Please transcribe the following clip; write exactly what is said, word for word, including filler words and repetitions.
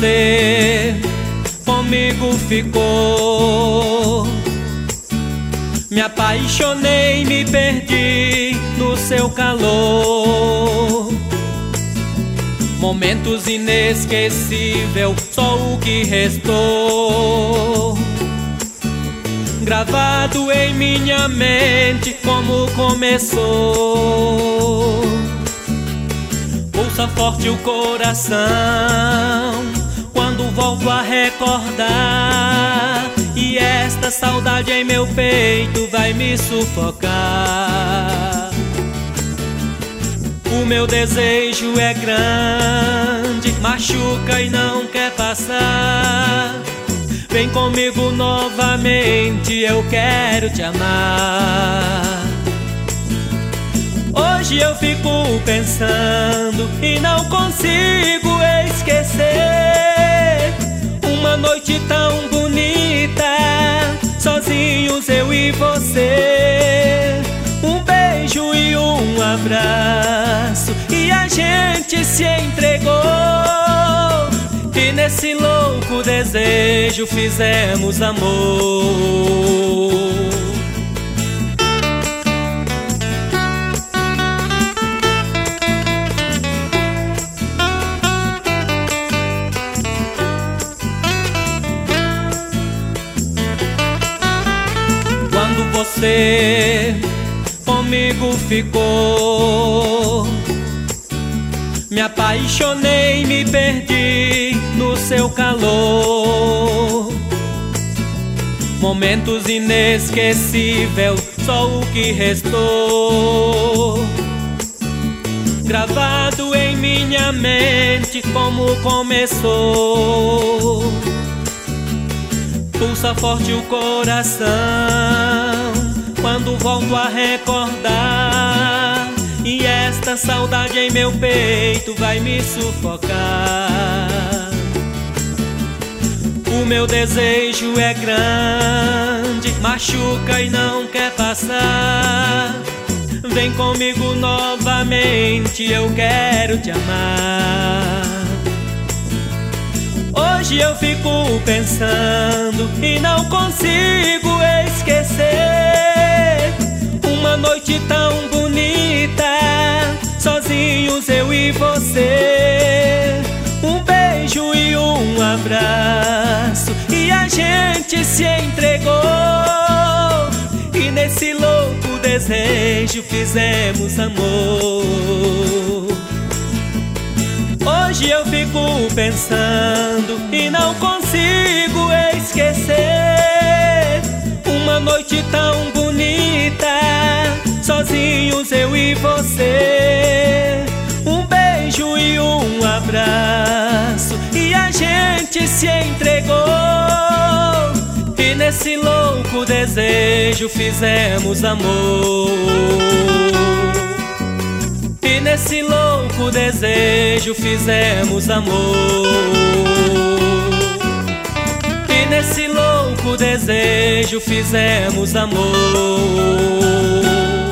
você comigo ficou. Me apaixonei, me perdi no seu calor. Momentos inesquecíveis, só o que restou. Gravado em minha mente como começou. Pulsa forte o coração quando volto a recordar. E esta saudade em meu peito vai me sufocar. O meu desejo é grande, machuca e não quer passar. Vem comigo novamente, eu quero te amar. Hoje eu fico pensando e não consigo esquecer uma noite tão bonita, sozinhos eu e você. Um beijo e um abraço, e a gente se entregou. E nesse louco desejo fizemos amor. Quando você comigo ficou, me apaixonei, me perdi no seu calor. Momentos inesquecíveis, só o que restou. Gravado em minha mente como começou. Pulsa forte o coração quando volto a recordar. E esta saudade em meu peito vai me sufocar. O meu desejo é grande, machuca e não quer passar. Vem comigo novamente, eu quero te amar. Hoje eu fico pensando e não consigo esquecer uma noite tão bonita, sozinhos eu e você. Um beijo e um abraço, e a gente se entregou. E nesse louco desejo fizemos amor. Hoje eu fico pensando e não consigo esquecer uma noite tão bonita, sozinhos eu e você. Um beijo e um abraço, e a gente se entregou. E nesse louco desejo fizemos amor. E nesse louco desejo fizemos amor. E nesse louco desejo fizemos amor.